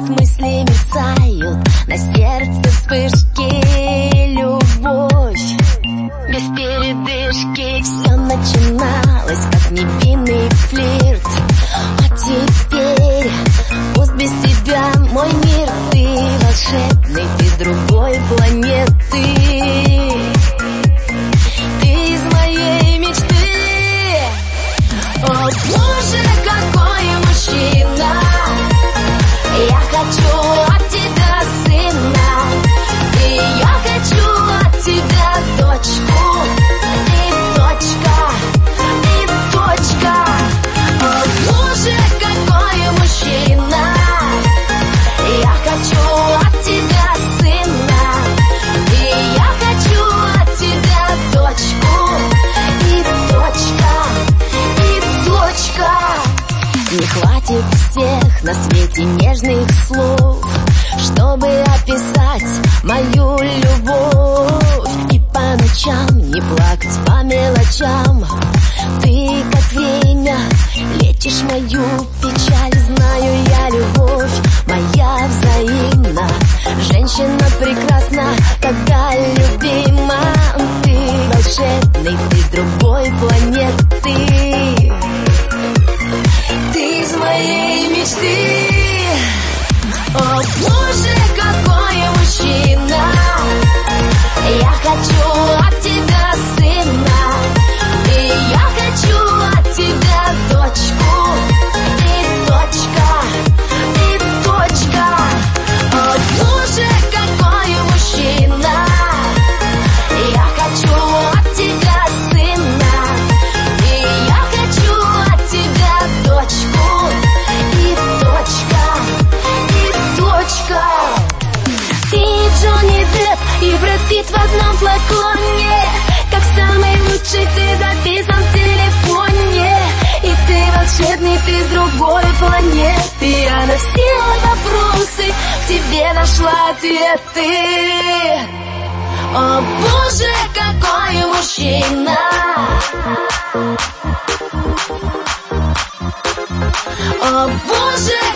мысли мерцают, на сердце вспышки, любовь без передышки. Все начиналось как невинный флирт, а теперь пусть без тебя мой мир. Ты волшебный, ты другой планеты, ты из моей мечты. О боже, какой мужчина, я хочу от тебя сына, и я хочу от тебя дочку, и точка, и точка. О боже, какой мужчина, я хочу от тебя сына, и я хочу от тебя дочку, и точка, и точка. Не хватит всех на свете нежных слов, чтобы описать мою любовь. И по ночам не плакать по мелочам. Ты как время лечишь мою печаль. Знаю я, любовь моя взаимна. Женщина прекрасна, когда любима. Ты волшебный, ты другой планеты, ты из моей мечты. О боже, какой мужчина, я хочу от тебя сына, и я хочу от тебя дочку, и точка, и точка. О боже, какой мужчина, я хочу от тебя сына, и я хочу от тебя дочку, и точка, и точка. Ты Джонни Депп и Брэд Питт в одном флаконе, как самый лучший ты записан в телефоне. И ты волшебный, ты с другой планеты. Я на все вопросы к тебе нашла ответы. О боже, какой мужчина, о боже,